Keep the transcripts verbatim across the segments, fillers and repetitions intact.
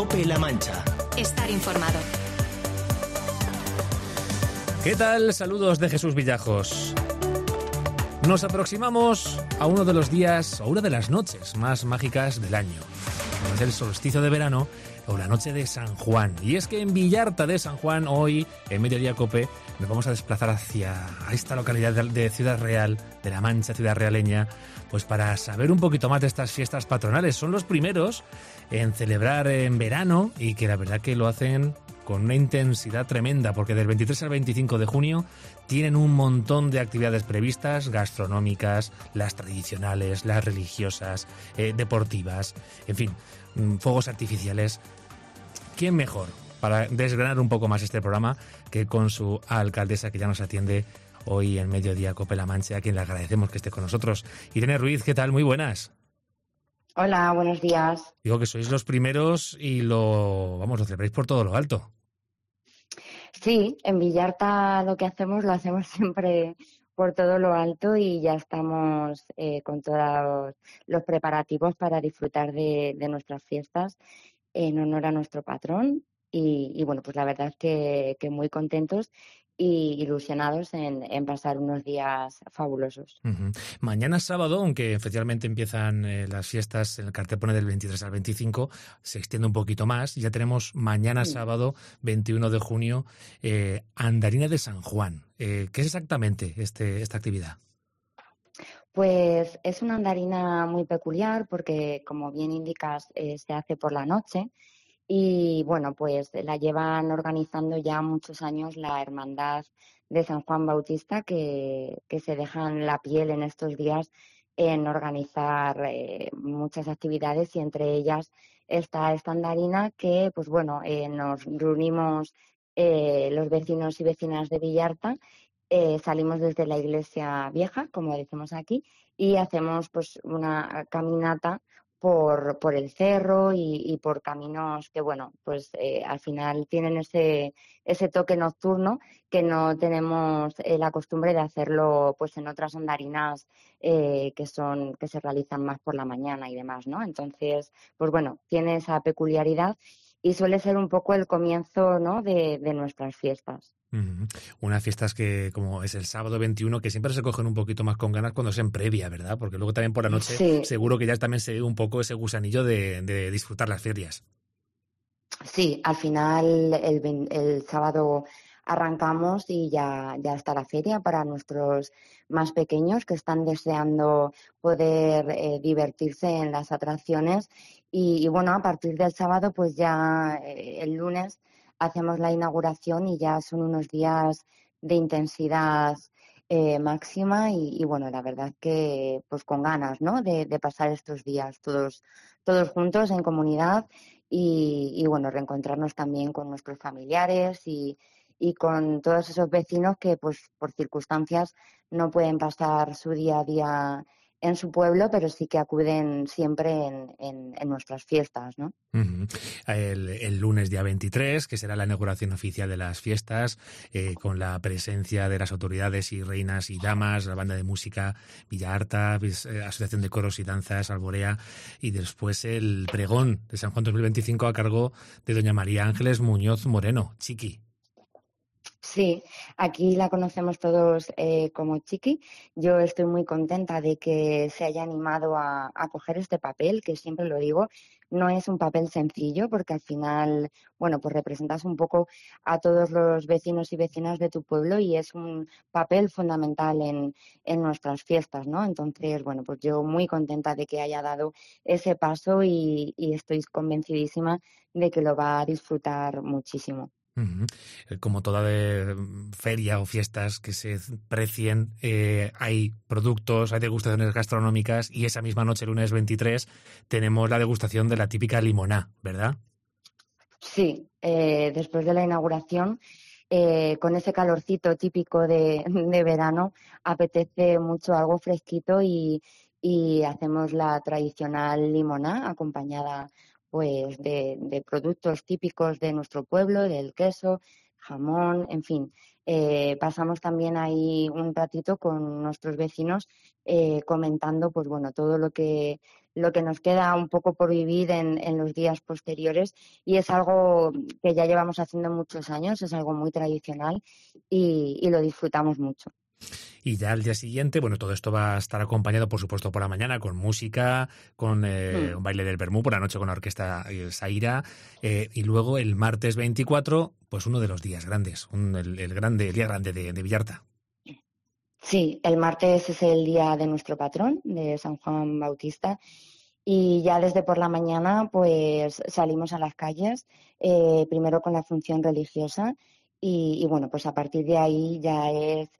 COPE-La Mancha. Estar informado. ¿Qué tal? Saludos de Jesús Villajos. Nos aproximamos a uno de los días o una de las noches más mágicas del año. Es el solsticio de verano o la noche de San Juan. Y es que en Villarta de San Juan, hoy, en Mediodía Cope, nos vamos a desplazar hacia esta localidad de Ciudad Real, de La Mancha, ciudad realeña, pues para saber un poquito más de estas fiestas patronales. Son los primeros en celebrar en verano y que la verdad que lo hacen con una intensidad tremenda, porque del veintitrés al veinticinco de junio tienen un montón de actividades previstas, gastronómicas, las tradicionales, las religiosas, eh, deportivas, en fin, fuegos artificiales. ¿Quién mejor para desgranar un poco más este programa que con su alcaldesa, que ya nos atiende hoy en Mediodía COPE-La Mancha, a quien le agradecemos que esté con nosotros? Irene Ruiz, ¿qué tal? Muy buenas. Hola, buenos días. Digo que sois los primeros y lo, vamos, lo celebráis por todo lo alto. Sí, en Villarta lo que hacemos lo hacemos siempre por todo lo alto y ya estamos eh, con todos los preparativos para disfrutar de, de nuestras fiestas en honor a nuestro patrón y, y bueno, pues la verdad es que, que muy contentos y ilusionados en, en pasar unos días fabulosos. Uh-huh. Mañana sábado, aunque oficialmente empiezan eh, las fiestas, el cartel pone del veintitrés al veinticinco, se extiende un poquito más. Ya tenemos mañana Sí. sábado, veintiuno de junio, eh, Andarina de San Juan. Eh, ¿Qué es exactamente este, esta actividad? Pues es una andarina muy peculiar porque, como bien indicas, eh, se hace por la noche. Y bueno, pues la llevan organizando ya muchos años la Hermandad de San Juan Bautista, que, que se dejan la piel en estos días en organizar eh, muchas actividades y entre ellas está esta andarina que, pues bueno, eh, nos reunimos eh, los vecinos y vecinas de Villarta, eh, salimos desde la iglesia vieja, como decimos aquí, y hacemos pues una caminata por, por el cerro y, y por caminos que, bueno, pues eh, al final tienen ese, ese toque nocturno que no tenemos eh, la costumbre de hacerlo pues en otras andarinas eh, que son, que se realizan más por la mañana y demás, ¿no? Entonces, pues bueno, tiene esa peculiaridad y suele ser un poco el comienzo, ¿no?, de, de nuestras fiestas. Uh-huh. Unas fiestas que, como es el sábado veintiuno, que siempre se cogen un poquito más con ganas cuando es en previa, ¿verdad? Porque luego también por la noche Sí. seguro que ya también se ve un poco ese gusanillo de, de disfrutar las ferias. Sí, al final el, vein- el sábado arrancamos y ya, ya está la feria para nuestros más pequeños que están deseando poder eh, divertirse en las atracciones. Y, y bueno, a partir del sábado, pues ya eh, el lunes hacemos la inauguración y ya son unos días de intensidad eh, máxima y, y bueno, la verdad que pues con ganas, ¿no?, de, de pasar estos días todos, todos juntos en comunidad. Y, y bueno, reencontrarnos también con nuestros familiares y, y con todos esos vecinos que pues por circunstancias no pueden pasar su día a día en su pueblo, pero sí que acuden siempre en, en, en nuestras fiestas, ¿no? Uh-huh. El, el lunes día veintitrés, que será la inauguración oficial de las fiestas, eh, con la presencia de las autoridades y reinas y damas, la banda de música Villarta, eh, Asociación de Coros y Danzas Alborea, y después el pregón de San Juan dos mil veinticinco a cargo de doña María Ángeles Muñoz Moreno, Chiqui. Sí, aquí la conocemos todos eh, como Chiqui. Yo estoy muy contenta de que se haya animado a, a coger este papel, que siempre lo digo, no es un papel sencillo porque al final, bueno, pues representas un poco a todos los vecinos y vecinas de tu pueblo y es un papel fundamental en, en nuestras fiestas, ¿no? Entonces, bueno, pues yo muy contenta de que haya dado ese paso y, y estoy convencidísima de que lo va a disfrutar muchísimo. Uh-huh. Como toda de feria o fiestas que se precien, eh, hay productos, hay degustaciones gastronómicas y esa misma noche, lunes veintitrés, tenemos la degustación de la típica limoná, ¿verdad? Sí, eh, después de la inauguración, eh, con ese calorcito típico de, de verano, apetece mucho algo fresquito y, y hacemos la tradicional limoná acompañada pues de, de productos típicos de nuestro pueblo, del queso, jamón, en fin, eh, pasamos también ahí un ratito con nuestros vecinos eh, comentando, pues bueno, todo lo que lo que nos queda un poco por vivir en, en los días posteriores, y es algo que ya llevamos haciendo muchos años, es algo muy tradicional y, y lo disfrutamos mucho. Y ya al día siguiente, bueno, todo esto va a estar acompañado, por supuesto, por la mañana con música, con eh, Mm. un baile del Bermú, por la noche con la orquesta eh, Saira, eh, y luego el martes veinticuatro, pues uno de los días grandes, un, el, el grande, el día grande de, de Villarta. Sí, el martes es el día de nuestro patrón, de San Juan Bautista, y ya desde por la mañana pues salimos a las calles, eh, primero con la función religiosa y, y, bueno, pues a partir de ahí ya es,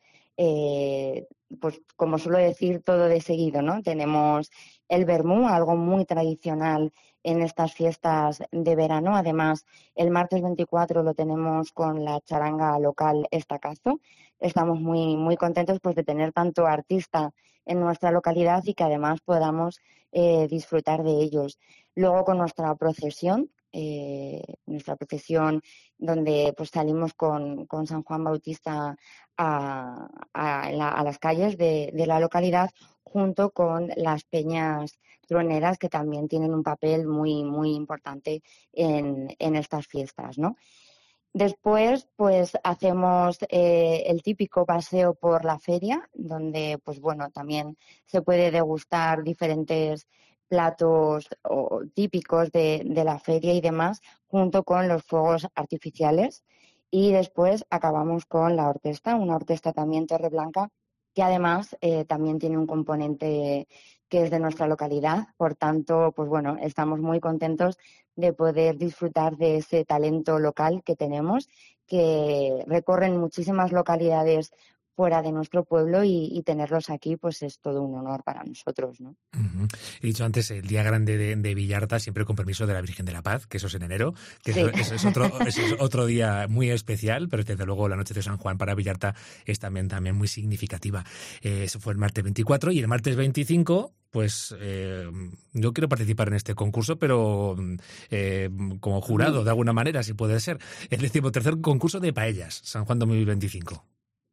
eh, pues como suelo decir, todo de seguido, ¿no? Tenemos el vermú, algo muy tradicional en estas fiestas de verano. Además, el martes veinticuatro lo tenemos con la charanga local Estacazo. Estamos muy, muy contentos pues de tener tanto artista en nuestra localidad y que además podamos eh, disfrutar de ellos. Luego con nuestra procesión, eh, nuestra procesión donde pues salimos con, con San Juan Bautista a, a, la, a las calles de, de la localidad, junto con las peñas troneras, que también tienen un papel muy, muy importante en, en estas fiestas, ¿no? Después, pues hacemos eh, el típico paseo por la feria, donde, pues bueno, también se puede degustar diferentes platos o, típicos de, de la feria y demás, junto con los fuegos artificiales. Y después acabamos con la orquesta, una orquesta también Torreblanca, que además eh, también tiene un componente que es de nuestra localidad. Por tanto, pues bueno, estamos muy contentos de poder disfrutar de ese talento local que tenemos, que recorren muchísimas localidades fuera de nuestro pueblo, y, y tenerlos aquí pues es todo un honor para nosotros, ¿no? Uh-huh. He dicho antes el día grande de, de Villarta, siempre con permiso de la Virgen de la Paz, que eso es en enero, que Sí. eso, eso, es otro, eso es otro día muy especial, pero desde luego la noche de San Juan para Villarta es también, también muy significativa. Eh, eso fue el martes veinticuatro, y el martes veinticinco, pues eh, yo quiero participar en este concurso, pero eh, como jurado, de alguna manera, si puede ser. El decimotercer concurso de paellas, San Juan dos mil veinticinco.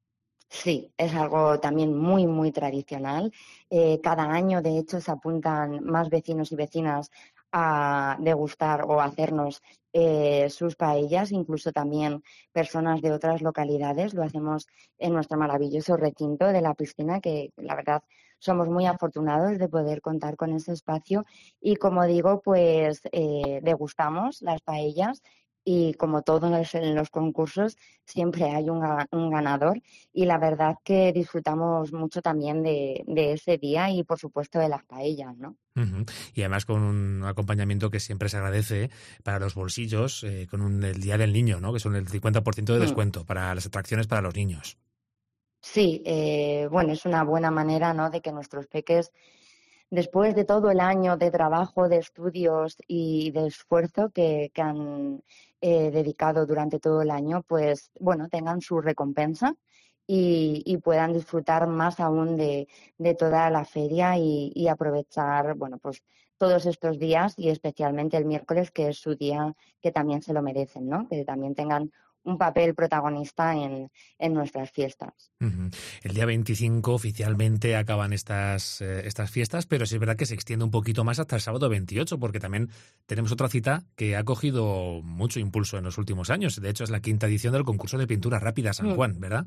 Sí, es algo también muy, muy tradicional. Eh, cada año, de hecho, se apuntan más vecinos y vecinas a degustar o a hacernos eh, sus paellas, incluso también personas de otras localidades. Lo hacemos en nuestro maravilloso recinto de la piscina, que la verdad somos muy afortunados de poder contar con ese espacio. Y como digo, pues eh, degustamos las paellas. Y como todos en los concursos, siempre hay un, un ganador. Y la verdad que disfrutamos mucho también de, de ese día y, por supuesto, de las paellas, ¿no? Uh-huh. Y además con un acompañamiento que siempre se agradece para los bolsillos, eh, con un, el Día del Niño, ¿no? Que son el cincuenta por ciento de descuento mm. para las atracciones para los niños. Sí, eh, bueno, es una buena manera, ¿no?, de que nuestros peques, después de todo el año de trabajo, de estudios y de esfuerzo que, que han eh, dedicado durante todo el año, pues, bueno, tengan su recompensa y, y puedan disfrutar más aún de, de toda la feria y, y aprovechar, bueno, pues todos estos días, y especialmente el miércoles, que es su día, que también se lo merecen, ¿no? Que también tengan un papel protagonista en, en nuestras fiestas. Uh-huh. El día veinticinco oficialmente acaban estas, eh, estas fiestas, pero sí es verdad que se extiende un poquito más hasta el sábado veintiocho, porque también tenemos otra cita que ha cogido mucho impulso en los últimos años. De hecho, es la quinta edición del concurso de pintura rápida San Juan, ¿verdad?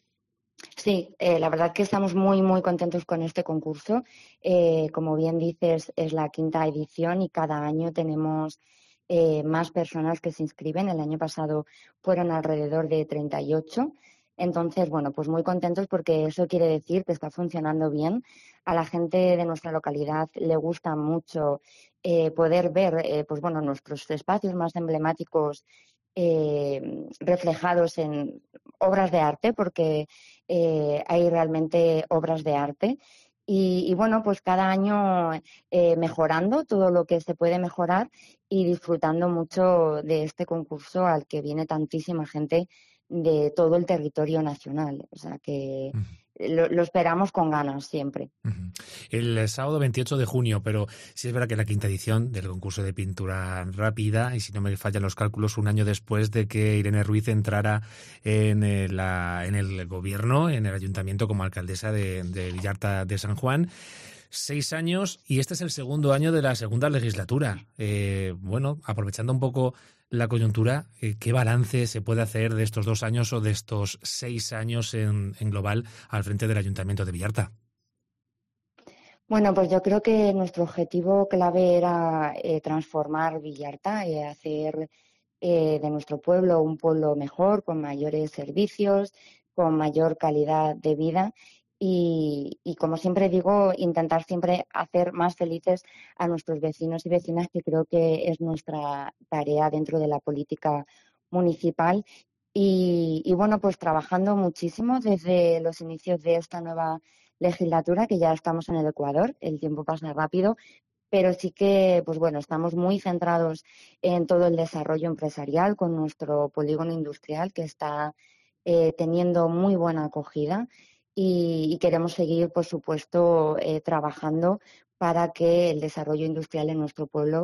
Sí, eh, la verdad que estamos muy, muy contentos con este concurso. Eh, como bien dices, es la quinta edición y cada año tenemos eh, más personas que se inscriben. El año pasado fueron alrededor de treinta y ocho. Entonces, bueno, pues muy contentos, porque eso quiere decir que está funcionando bien. A la gente de nuestra localidad le gusta mucho eh, poder ver, eh, pues bueno, nuestros espacios más emblemáticos eh, reflejados en obras de arte, porque eh, hay realmente obras de arte. Y, y bueno, pues cada año eh, mejorando todo lo que se puede mejorar y disfrutando mucho de este concurso al que viene tantísima gente de todo el territorio nacional. O sea que lo, lo esperamos con ganas siempre. Uh-huh. El sábado veintiocho de junio, pero sí es verdad que la quinta edición del concurso de pintura rápida, y si no me fallan los cálculos, un año después de que Irene Ruiz entrara en el, la, en el gobierno, en el ayuntamiento como alcaldesa de, de Villarta de San Juan. Seis años y este es el segundo año de la segunda legislatura. Eh, bueno, aprovechando un poco la coyuntura, eh, ¿qué balance se puede hacer de estos dos años o de estos seis años en, en global al frente del Ayuntamiento de Villarta? Bueno, pues yo creo que nuestro objetivo clave era eh, transformar Villarta y eh, hacer eh, de nuestro pueblo un pueblo mejor, con mayores servicios, con mayor calidad de vida. Y, y, como siempre digo, intentar siempre hacer más felices a nuestros vecinos y vecinas, que creo que es nuestra tarea dentro de la política municipal. Y, y bueno, pues trabajando muchísimo desde los inicios de esta nueva legislatura, que ya estamos en el Ecuador, el tiempo pasa rápido, pero sí que, pues bueno, estamos muy centrados en todo el desarrollo empresarial con nuestro polígono industrial, que está eh, teniendo muy buena acogida. Y, y queremos seguir, por supuesto, eh, trabajando para que el desarrollo industrial en nuestro pueblo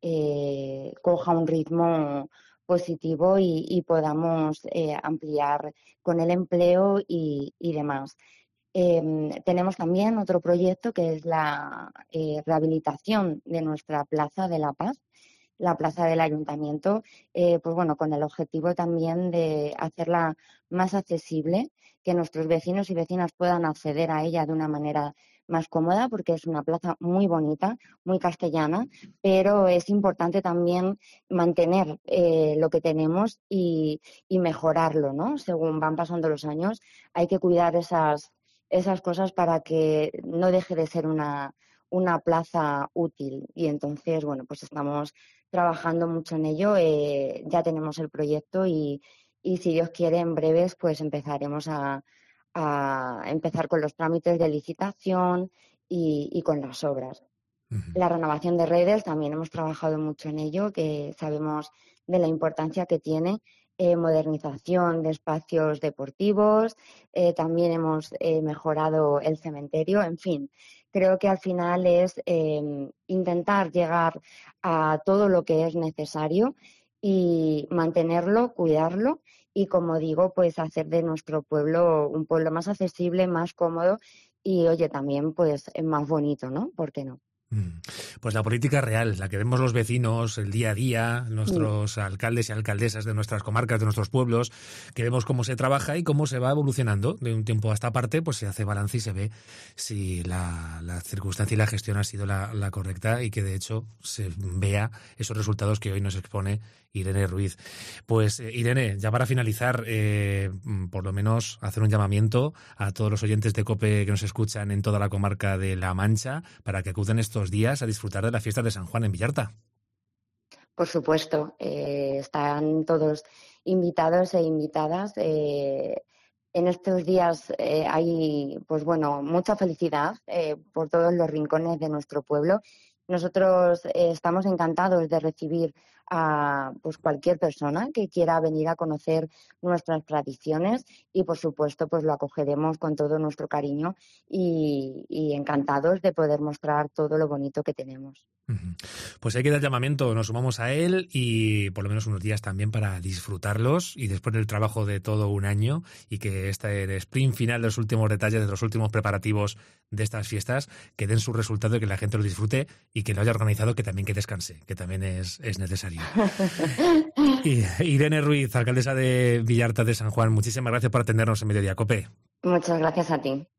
eh, coja un ritmo positivo y, y podamos eh, ampliar con el empleo y, y demás. Eh, tenemos también otro proyecto que es la eh, rehabilitación de nuestra Plaza de la Paz, la plaza del ayuntamiento, eh, pues bueno, con el objetivo también de hacerla más accesible, que nuestros vecinos y vecinas puedan acceder a ella de una manera más cómoda, porque es una plaza muy bonita, muy castellana, pero es importante también mantener eh, lo que tenemos y, y mejorarlo, ¿no? Según van pasando los años, hay que cuidar esas, esas cosas para que no deje de ser una, una plaza útil. Y entonces, bueno, pues estamos trabajando mucho en ello, eh, ya tenemos el proyecto y, y si Dios quiere en breves pues empezaremos a, a empezar con los trámites de licitación y, y con las obras. Uh-huh. La renovación de redes también hemos trabajado mucho en ello, que sabemos de la importancia que tiene, eh, modernización de espacios deportivos, eh, también hemos eh, mejorado el cementerio, en fin. Creo que al final es eh, intentar llegar a todo lo que es necesario y mantenerlo, cuidarlo y, como digo, pues hacer de nuestro pueblo un pueblo más accesible, más cómodo y, oye, también pues más bonito, ¿no? ¿Por qué no? Pues la política real, la que vemos los vecinos, el día a día, nuestros sí. alcaldes y alcaldesas de nuestras comarcas, de nuestros pueblos, que vemos cómo se trabaja y cómo se va evolucionando de un tiempo a esta parte, pues se hace balance y se ve si la, la circunstancia y la gestión ha sido la, la correcta y que de hecho se vea esos resultados que hoy nos expone Irene Ruiz. Pues eh, Irene, ya para finalizar, eh, por lo menos hacer un llamamiento a todos los oyentes de COPE que nos escuchan en toda la comarca de La Mancha para que acudan estos días a disfrutar de la fiesta de San Juan en Villarta. Por supuesto, eh, están todos invitados e invitadas. Eh, en estos días eh, hay, pues bueno, mucha felicidad eh, por todos los rincones de nuestro pueblo. Nosotros eh, estamos encantados de recibir a pues cualquier persona que quiera venir a conocer nuestras tradiciones y, por supuesto, pues lo acogeremos con todo nuestro cariño y, y encantados de poder mostrar todo lo bonito que tenemos. Pues hay que dar llamamiento, nos sumamos a él y por lo menos unos días también para disfrutarlos y después del trabajo de todo un año y que este el sprint final de los últimos detalles, de los últimos preparativos de estas fiestas, que den su resultado y que la gente lo disfrute y que lo haya organizado, que también que descanse, que también es, es necesario. Y Irene Ruiz, alcaldesa de Villarta de San Juan, muchísimas gracias por atendernos en Mediodía COPE. Muchas gracias a ti.